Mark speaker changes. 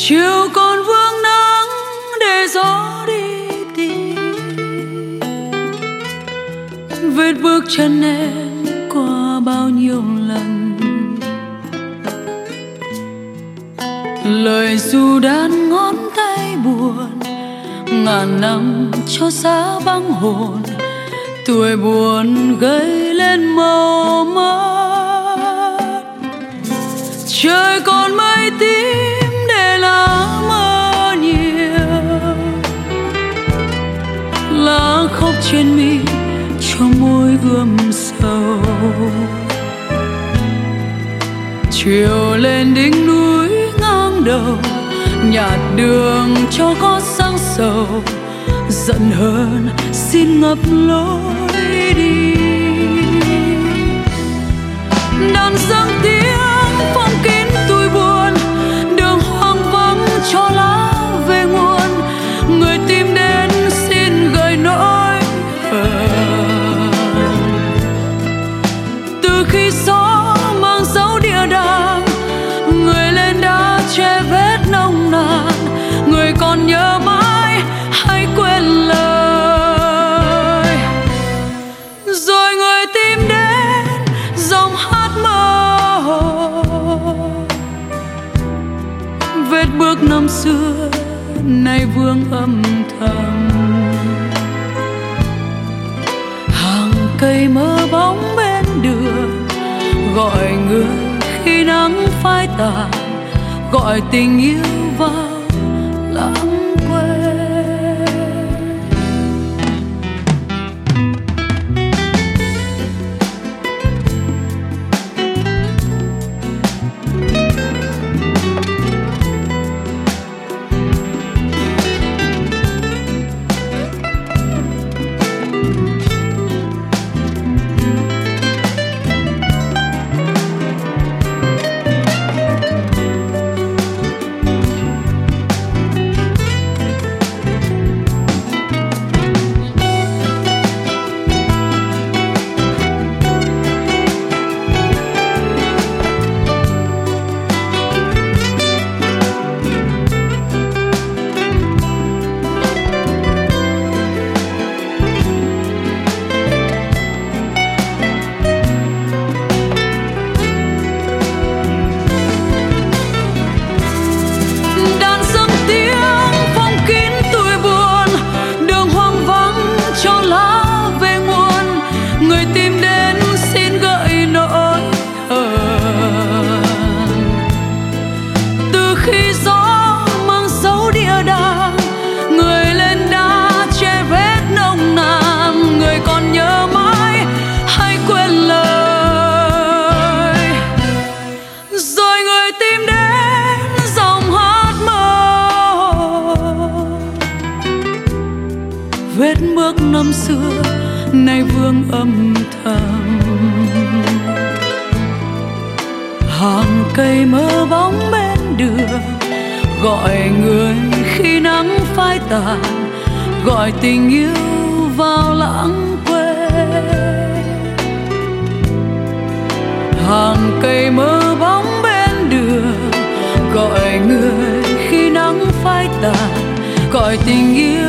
Speaker 1: chiều còn vương nắng để gió đi tìm vết bước chân em qua bao nhiêu lần. Lời ru đan ngón tay buồn, ngàn năm cho xa băng hồn, tuổi buồn gây lên màu mất. Trời còn mây tím để lá mơ nhiều, lá khóc trên mi cho môi ươm sầu. Chiều lên đỉnh núi ngang đầu, nhạt đường cho có sáng sầu, giận hờn xin ngập lối đi. Đàn dâng tiếng phong kín tủi buồn, đường hoang vắng cho lá về nguồn, người tìm đến xin gợi nỗi hờn. Từ khi gió mang dấu địa đàng, người lên đã che vết nồng nàn, người còn nhớ mãi hay quên lời. Rồi người tìm đến dòng hát mơ hồ, vết bước năm xưa nay vương âm thầm. Hàng cây mơ bóng bên đường gọi người khi nắng phai tàn, gọi tình yêu vào lãng quên. Vết bước năm xưa nay vương âm thầm. Hàng cây mơ bóng bên đường gọi người khi nắng phai tàn, gọi tình yêu vào lãng quên. Hàng cây mơ bóng bên đường gọi người khi nắng phai tàn, gọi tình yêu